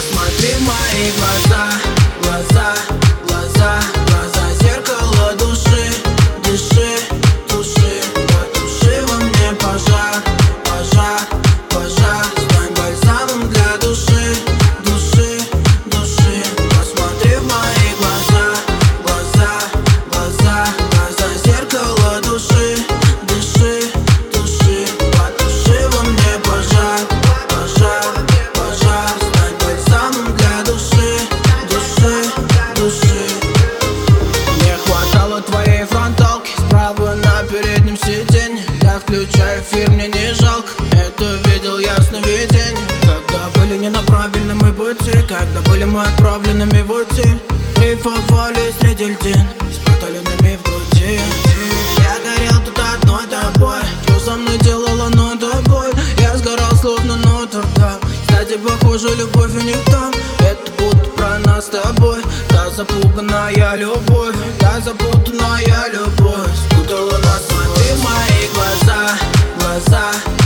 Посмотри в мои глаза, глаза, глаза, глаза, зеркало души, дыши, туши, потуши во мне пожар, пожар, пожар. Стань бальзамом для души, души, души. Посмотри в мои глаза, глаза, глаза, глаза, зеркало души, дыши, туши, потуши во мне пожар, пожар, пожар. Стань бальзамом для души, души, души. Мне хватало твоей фронталки справа на переднем сиденье. Я включаю эфир, мне не жалко, это видел я в сновидении. Когда были не на правильном мы пути, когда были мы отправленными в утиль, дрейфовали среди льдин с проталинами в груди. Я горел тут одной тобой, что со мной делала нота боль. Я сгорал словно Нотр-Дам. Кстати, похоже, любовь и не в том. Это будто про нас с тобой. Та запуганная любовь, та запутанная любовь спутала нас. Смотри в мои глаза, глаза,